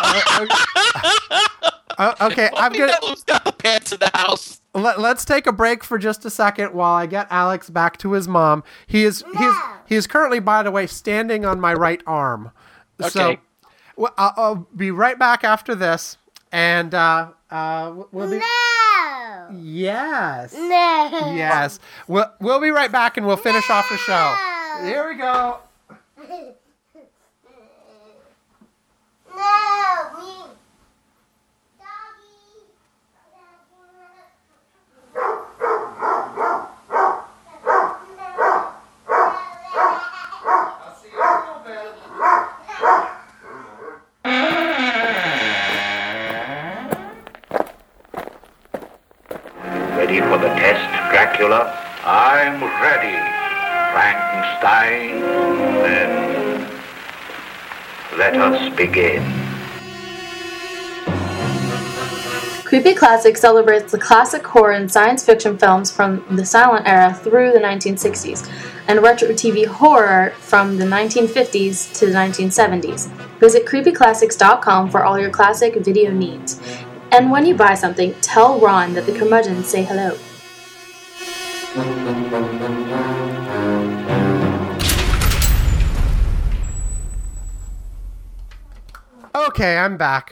Okay, I'm gonna. Who's got the pants in the house? Let's take a break for just a second while I get Alex back to his mom. He is currently, by the way, standing on my right arm. Okay. So I'll be right back after this, and we'll be. No. Yes. No. Yes. We'll be right back, and we'll finish off the show. Here we go. No. Me. Ready for the test, Dracula? I'm ready, Frankenstein. Then let us begin. Creepy Classic celebrates the classic horror and science fiction films from the silent era through the 1960s, and retro TV horror from the 1950s to the 1970s. Visit creepyclassics.com for all your classic video needs. And when you buy something, tell Ron that the curmudgeons say hello. Okay, I'm back.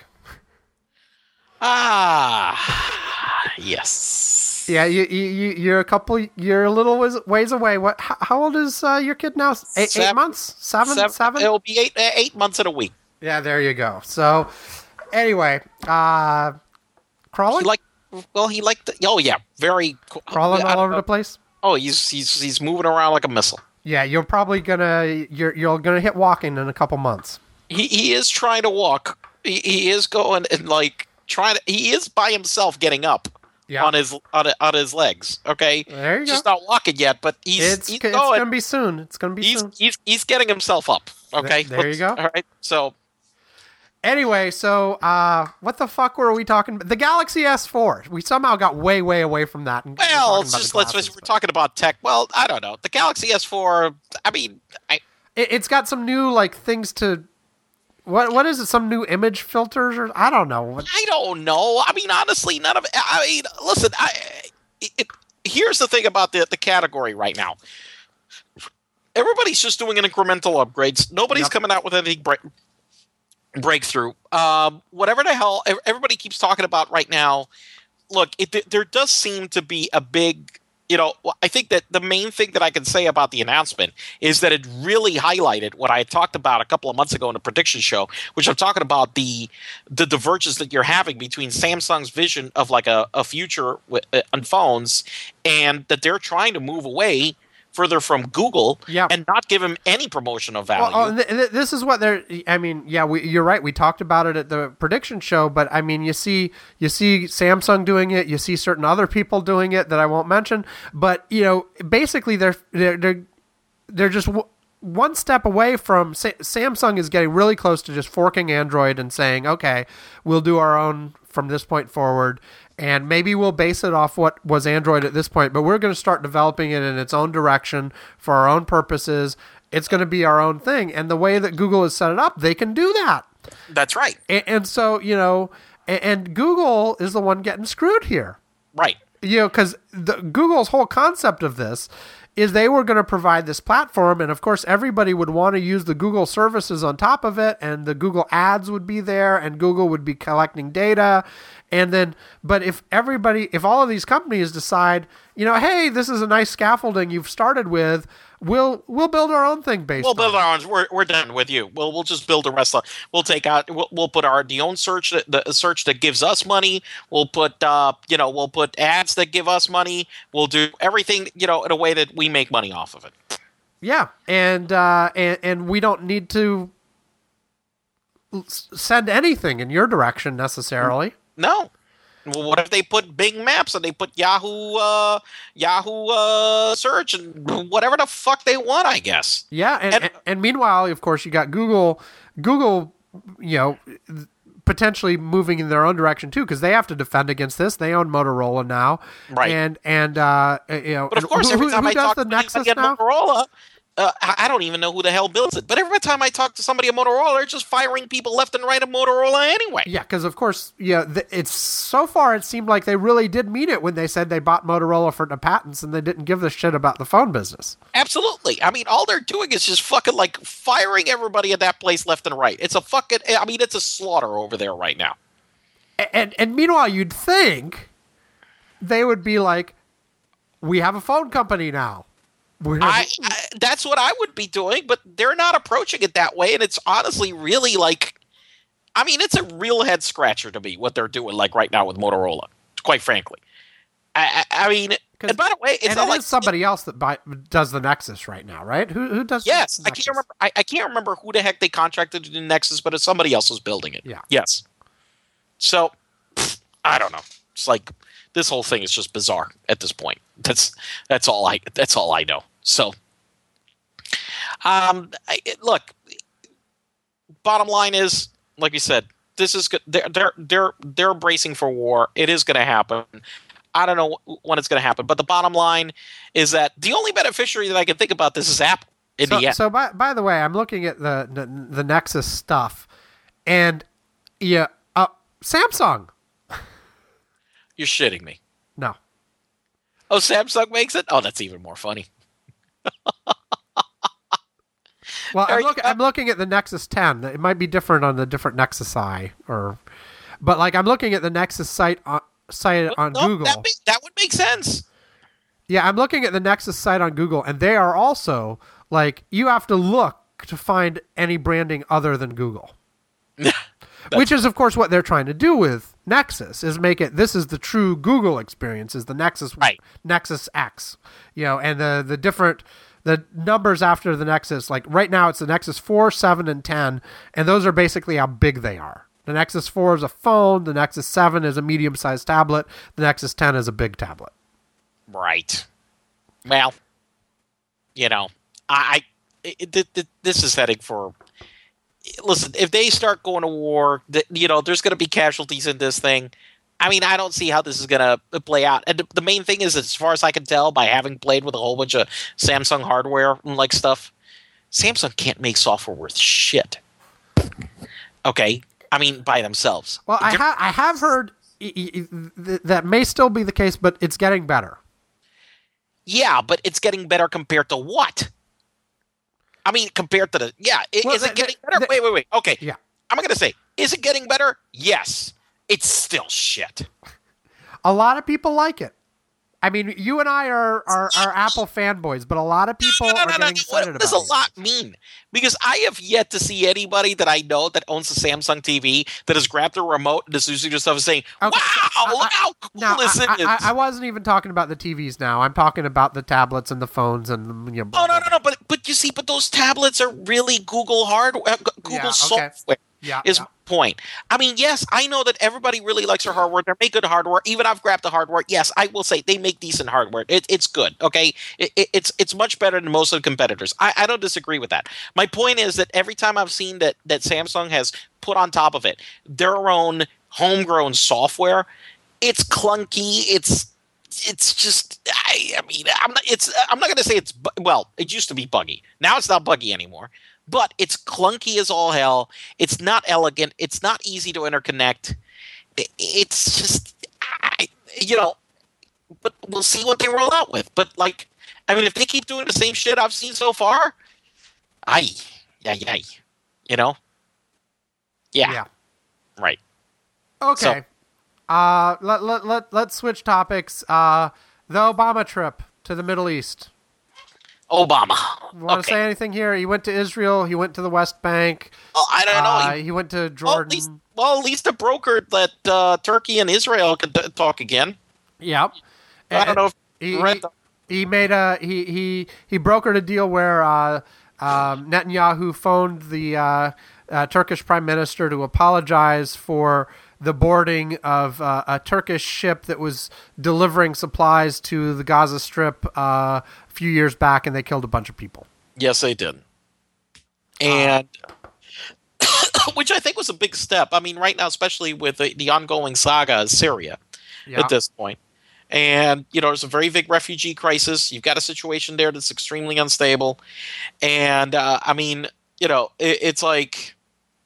Yes. Yeah, you're a little ways away. What? How old is your kid now? 8 months? Seven? It'll be 8 months in a week. Yeah, there you go. So, anyway, crawling. He liked. Oh yeah, very crawling all over the place. Oh, he's moving around like a missile. Yeah, you're probably gonna hit walking in a couple months. He is trying to walk. He is going and like trying to. He is by himself getting up on his legs. Okay, there you go. Just not walking yet, but he's going. It's going to be soon. It's going to be soon. He's getting himself up. Okay, there you go. All right, so. Anyway, so what the fuck were we talking about? The Galaxy S4. We somehow got way away from that. Well, we're talking about tech. Well, I don't know. The Galaxy S4. I mean, it's got some new like things to. What is it? Some new image filters or I don't know. I don't know. I mean, honestly, none of. I mean, listen. Here's the thing about the category right now. Everybody's just doing an incremental upgrades. Nobody's coming out with anything breakthrough. Whatever the hell everybody keeps talking about right now. Look, there does seem to be a big. I think that the main thing that I can say about the announcement is that it really highlighted what I had talked about a couple of months ago in the prediction show, which I'm talking about the divergence that you're having between Samsung's vision of like a future on phones and that they're trying to move away further from Google and not give them any promotion of value. This is what they're. I mean, you're right. We talked about it at the prediction show, but I mean, you see Samsung doing it. You see certain other people doing it that I won't mention. But basically, they're just one step away from. Samsung is getting really close to just forking Android and saying, okay, we'll do our own from this point forward. And maybe we'll base it off what was Android at this point, but we're going to start developing it in its own direction for our own purposes. It's going to be our own thing. And the way that Google has set it up, they can do that. That's right. And so, and Google is the one getting screwed here. Right. Because Google's whole concept of this is they were going to provide this platform, and of course everybody would want to use the Google services on top of it, and the Google ads would be there, and Google would be collecting data. And then, but if all of these companies decide, hey, this is a nice scaffolding you've started with, we'll build our own thing based. We'll build our own. We're done with you. We'll just build the rest of. We'll take out. We'll put our own search, the search that gives us money. We'll put we'll put ads that give us money. We'll do everything in a way that we make money off of it. Yeah, and we don't need to send anything in your direction necessarily. No. Well, what if they put Bing Maps and they put Yahoo search and whatever the fuck they want, I guess. Yeah, and meanwhile, of course, you got Google, potentially moving in their own direction too, because they have to defend against this. They own Motorola now, right? And but of course, every time I talk to somebody at Motorola, I don't even know who the hell builds it. But every time I talk to somebody at Motorola, they're just firing people left and right at Motorola anyway. Yeah, because of course, it's so far it seemed like they really did mean it when they said they bought Motorola for the patents and they didn't give a shit about the phone business. Absolutely. I mean, all they're doing is just fucking like firing everybody at that place left and right. It's a fucking. I mean, it's a slaughter over there right now. And meanwhile, you'd think they would be like, we have a phone company now. That's what I would be doing, but they're not approaching it that way, and it's honestly really like, I mean, it's a real head scratcher to me what they're doing like right now with Motorola. Quite frankly, I mean, and by the way, it's not like somebody else that does the Nexus right now, right? Who does? Yes, I can't remember. I can't remember who the heck they contracted to do Nexus, but it's somebody else who's building it. Yeah. Yes. So I don't know. It's like this whole thing is just bizarre at this point. That's all I know. So, look. Bottom line is, like you said, this is good. They're bracing for war. It is going to happen. I don't know when it's going to happen, but the bottom line is that the only beneficiary that I can think about this is Apple. So by the way, I'm looking at the Nexus stuff, and Samsung. You're shitting me. No. Oh, Samsung makes it? Oh, that's even more funny. Well, I'm looking at the Nexus 10. It might be different on the different Nexus I, but like I'm looking at the Nexus site on Google. That would make sense. Yeah, I'm looking at the Nexus site on Google, and they are also like you have to look to find any branding other than Google. Which is, of course, what they're trying to do with Nexus, is make it, this is the true Google experience, is the Nexus, right. Nexus X, and the different the numbers after the Nexus, like right now it's the Nexus 4, 7, and 10, and those are basically how big they are. The Nexus 4 is a phone, the Nexus 7 is a medium-sized tablet, the Nexus 10 is a big tablet. Right. Well, this is heading for... Listen, if they start going to war, there's going to be casualties in this thing. I mean, I don't see how this is going to play out. And the main thing is, as far as I can tell, by having played with a whole bunch of Samsung hardware and like stuff, Samsung can't make software worth shit. Okay? I mean, by themselves. Well, I have heard that may still be the case, but it's getting better. Yeah, but it's getting better compared to what? I mean, compared to is it getting better? Wait. Okay. Yeah. I'm going to say, is it getting better? Yes. It's still shit. A lot of people like it. I mean, you and I are Apple fanboys, but a lot of people are getting excited about it. What does a lot mean? Because I have yet to see anybody that I know that owns a Samsung TV that has grabbed a remote and is using your stuff and saying, "Wow, look how cool this is." I wasn't even talking about the TVs now. I'm talking about the tablets and the phones and No. But you see, those tablets are really Google hardware, Google software. Is my point. I mean, yes, I know that everybody really likes their hardware. They make good hardware. Even I've grabbed the hardware. Yes, I will say they make decent hardware. It's good. Okay, it's much better than most of the competitors. I don't disagree with that. My point is that every time I've seen that Samsung has put on top of it their own homegrown software, it's clunky. It's just. I mean, I'm not going to say it used to be buggy. Now it's not buggy anymore. But it's clunky as all hell. It's not elegant. It's not easy to interconnect. It's just, but we'll see what they roll out with. But, if they keep doing the same shit I've seen so far, Yeah. Right. Okay. So, let's switch topics. The Obama trip to the Middle East. Obama. Want to say anything here? He went to Israel. He went to the West Bank. Oh, I don't know. He went to Jordan. At least a broker that Turkey and Israel could talk again. Yep. I don't know if he made he brokered a deal where Netanyahu phoned the Turkish prime minister to apologize for the boarding of a Turkish ship that was delivering supplies to the Gaza Strip a few years back, and they killed a bunch of people. Yes, they did. And which I think was a big step. I mean, right now, especially with the ongoing saga of Syria at this point. And, there's a very big refugee crisis. You've got a situation there that's extremely unstable. And, it's like...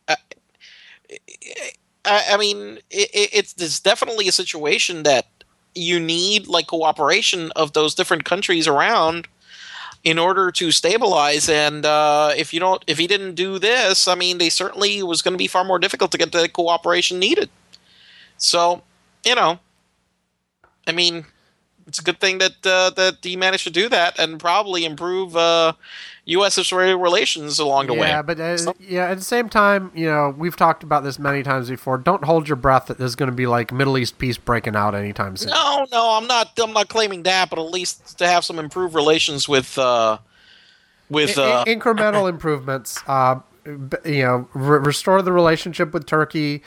it's definitely a situation that you need cooperation of those different countries around in order to stabilize. And if he didn't do this, they certainly was going to be far more difficult to get the cooperation needed. So, it's a good thing that he managed to do that and probably improve U.S.-Israel relations along the way. Yeah, but at the same time, we've talked about this many times before. Don't hold your breath that there's going to be Middle East peace breaking out anytime soon. No, I'm not claiming that, but at least to have some improved relations with incremental improvements. Restore the relationship with Turkey.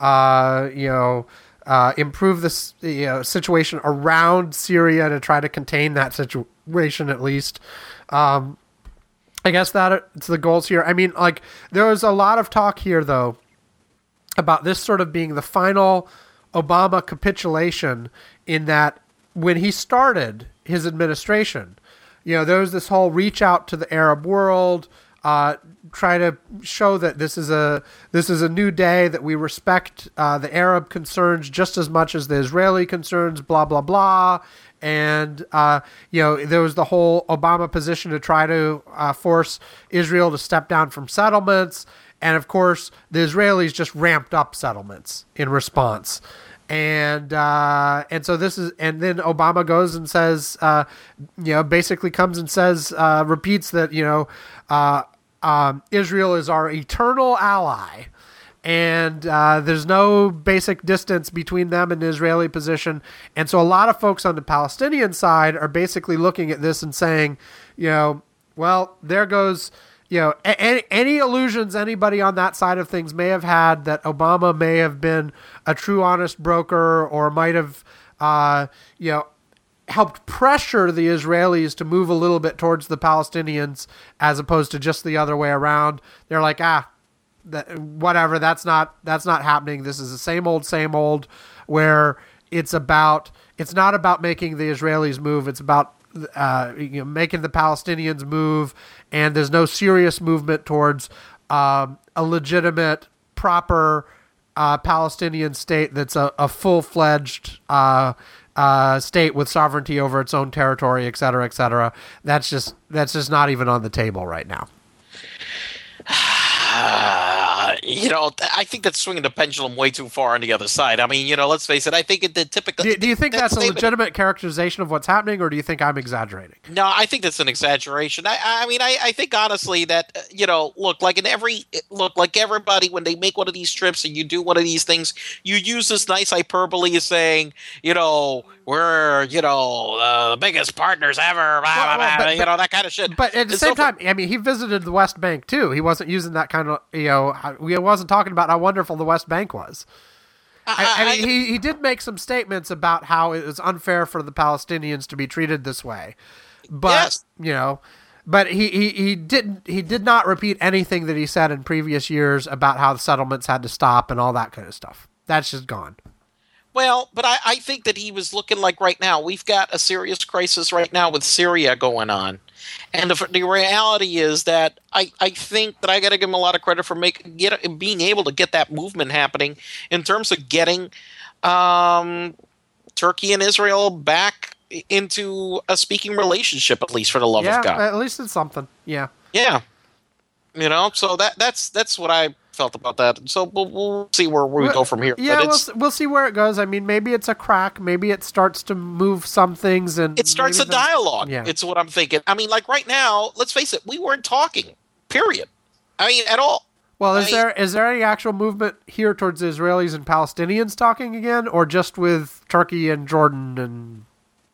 Improve the situation around Syria to try to contain that situation at least. I guess it's the goals here. There was a lot of talk here, though, about this sort of being the final Obama capitulation, in that when he started his administration, there was this whole reach out to the Arab world, try to show that this is a new day, that we respect the Arab concerns just as much as the Israeli concerns, blah, blah, blah. And, there was the whole Obama position to try to force Israel to step down from settlements. And, of course, the Israelis just ramped up settlements in response. And so and then Obama goes and says, basically comes and says, repeats that, Israel is our eternal ally. And there's no basic distance between them and the Israeli position. And so a lot of folks on the Palestinian side are basically looking at this and saying, Well, there goes, any illusions anybody on that side of things may have had that Obama may have been a true honest broker or might have, helped pressure the Israelis to move a little bit towards the Palestinians as opposed to just the other way around. They're like, whatever, that's not happening. This is the same old, where it's not about making the Israelis move. It's about making the Palestinians move, and there's no serious movement towards a legitimate, proper Palestinian state that's a full-fledged state with sovereignty over its own territory, et cetera, et cetera. That's just not even on the table right now. I think that's swinging the pendulum way too far on the other side. I mean, let's face it. I think it did typically. Do you think that's a legitimate characterization of what's happening, or do you think I'm exaggerating? No, I think that's an exaggeration. I think honestly that like everybody, when they make one of these trips and you do one of these things, you use this nice hyperbole of saying, we're the biggest partners ever, that kind of shit. But at the same time, he visited the West Bank too. He wasn't using that kind of he wasn't talking about how wonderful the West Bank was. He did make some statements about how it was unfair for the Palestinians to be treated this way, but yes. But he did not repeat anything that he said in previous years about how the settlements had to stop and all that kind of stuff. That's just gone. Well, but I think that he was looking like right now, we've got a serious crisis right now with Syria going on. And the reality is that I think that I got to give him a lot of credit for being able to get that movement happening in terms of getting Turkey and Israel back into a speaking relationship, at least for the love of God. Yeah, at least it's something. Yeah. Yeah. So that's what I felt about that. So we'll see where we go from here. Yeah, we'll see where it goes. Maybe it's a crack. Maybe it starts to move some things, and it starts a dialogue. Yeah. It's what I'm thinking. Like right now, let's face it, we weren't talking. Period. At all. Well, is there any actual movement here towards the Israelis and Palestinians talking again, or just with Turkey and Jordan and?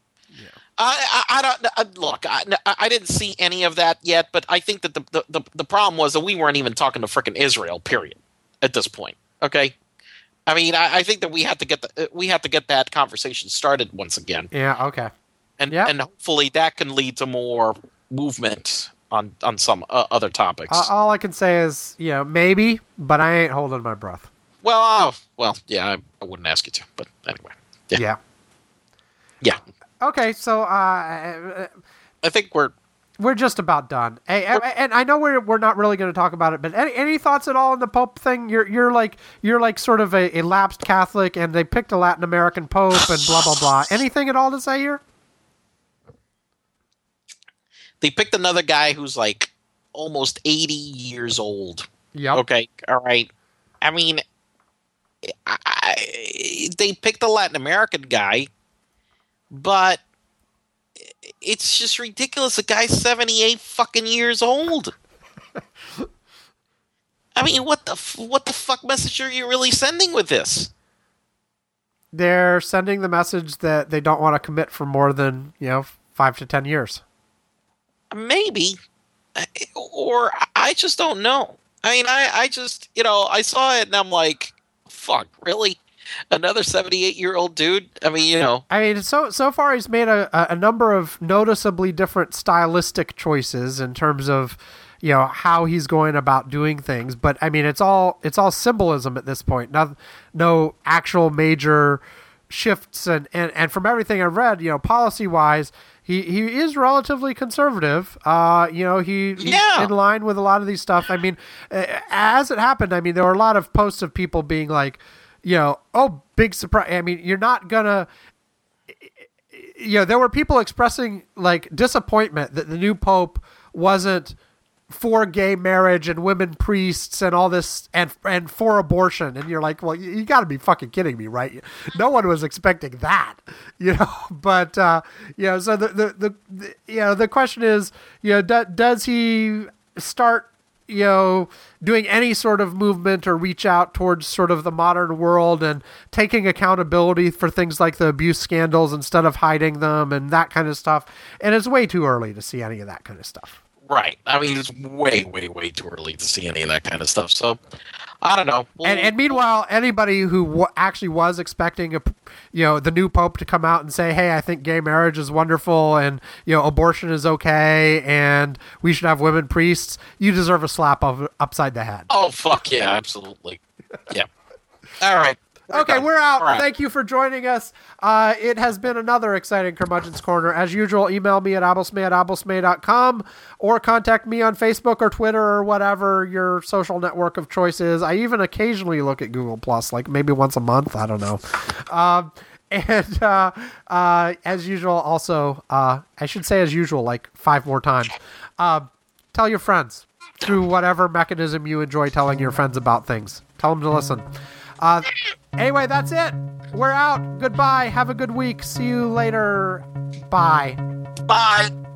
I don't look. I didn't see any of that yet, but I think that the problem was that we weren't even talking to frickin' Israel. Period. At this point, okay. I think that we have to get that conversation started once again. Yeah. Okay. And hopefully that can lead to more movement on some other topics. All I can say is maybe, but I ain't holding my breath. Well, yeah, I wouldn't ask you to, but anyway. Yeah. Yeah. Okay, so I think we're just about done. Hey, and I know we're not really going to talk about it, but any thoughts at all on the Pope thing? You're like sort of a lapsed Catholic, and they picked a Latin American Pope, and blah blah blah. Anything at all to say here? They picked another guy who's like almost 80 years old. Yep. Okay. All right. They picked a Latin American guy. But it's just ridiculous. The guy's 78 fucking years old. What the fuck message are you really sending with this? They're sending the message that they don't want to commit for more than 5 to 10 years. Maybe, or I just don't know. I just I saw it and I'm like, fuck, really? Another 78-year-old dude? So far he's made a number of noticeably different stylistic choices in terms of, how he's going about doing things. But it's all symbolism at this point. No actual major shifts. And from everything I've read, policy-wise, he is relatively conservative. He's in line with a lot of these stuff. As it happened, there were a lot of posts of people being like, big surprise. You're not gonna, there were people expressing like disappointment that the new Pope wasn't for gay marriage and women priests and all this and for abortion. And you're like, well, you gotta be fucking kidding me, right? No one was expecting that, but, so the question is, does he start, doing any sort of movement or reach out towards sort of the modern world and taking accountability for things like the abuse scandals instead of hiding them and that kind of stuff. And it's way too early to see any of that kind of stuff. Right. I mean, it's way, way, way too early to see any of that kind of stuff. So, I don't know. And meanwhile, anybody who actually was expecting the new pope to come out and say, "Hey, I think gay marriage is wonderful, and abortion is okay, and we should have women priests," you deserve a slap upside the head. Oh, fuck yeah, absolutely. Yeah. All right. We're out. Right. Thank you for joining us. It has been another exciting Curmudgeon's Corner. As usual, email me at abblesmay@abblesmay.com or contact me on Facebook or Twitter or whatever your social network of choice is. I even occasionally look at Google+, like maybe once a month. I don't know. As usual, also, I should say as usual, like 5 more times. Tell your friends through whatever mechanism you enjoy telling your friends about things. Tell them to listen. Anyway, that's it. We're out. Goodbye. Have a good week. See you later. Bye. Bye.